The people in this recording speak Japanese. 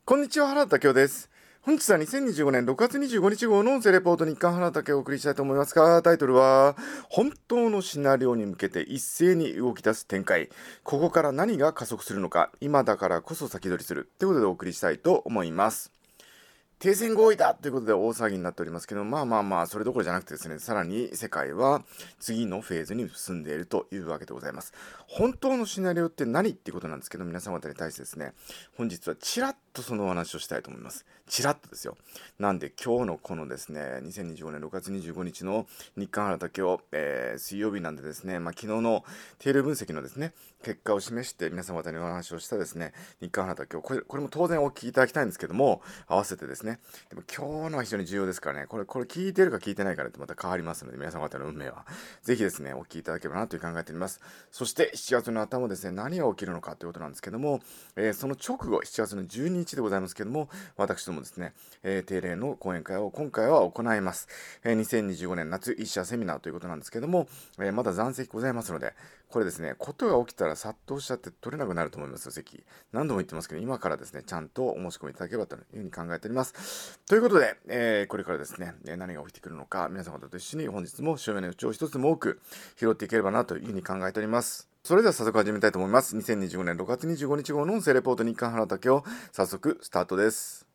こんにちは、原田武雄です。本日は2025年6月25日号の音声レポート日刊原田武雄をお送りしたいと思いますが、タイトルは、本当のシナリオに向けて一斉に動き出す展開。ここから何が加速するのか、今だからこそ先取りする。ということでお送りしたいと思います。停戦合意だということで大騒ぎになっておりますけど、それどころじゃなくてですね、さらに世界は次のフェーズに進んでいるというわけでございます。本当のシナリオって何っていうことなんですけど、皆様方に対してですね、本日はちらっとそのお話をしたいと思います。ちらっとですよ。なんで今日のこのですね、2025年6月25日の日刊原田今日、水曜日なんでですね、昨日の定量分析のですね、結果を示して皆様方にお話をしたですね、日刊原田今日、これも当然お聞きいただきたいんですけども、合わせてですね、でも今日のは非常に重要ですからね、これ聞いてるか聞いてないかでまた変わりますので、皆様方の運命はぜひですね、お聞きいただければなという考えております。そして7月の頭ですね、何が起きるのかということなんですけども、その直後、7月の12日でございますけども、私どもですね、定例の講演会を今回は行います。2025年夏一社セミナーということなんですけども、まだ残席ございますので、これですね、ことが起きたら殺到しちゃって取れなくなると思いますよ、席。何度も言ってますけど、今からですね、ちゃんとお申し込みいただければというふうに考えております。ということで、これからですね、何が起きてくるのか、皆様方と一緒に本日も潮目のうちを一つも多く拾っていければなというふうに考えております。それでは早速始めたいと思います。2025年6月25日号の音声レポート日刊原田今日、早速スタートです。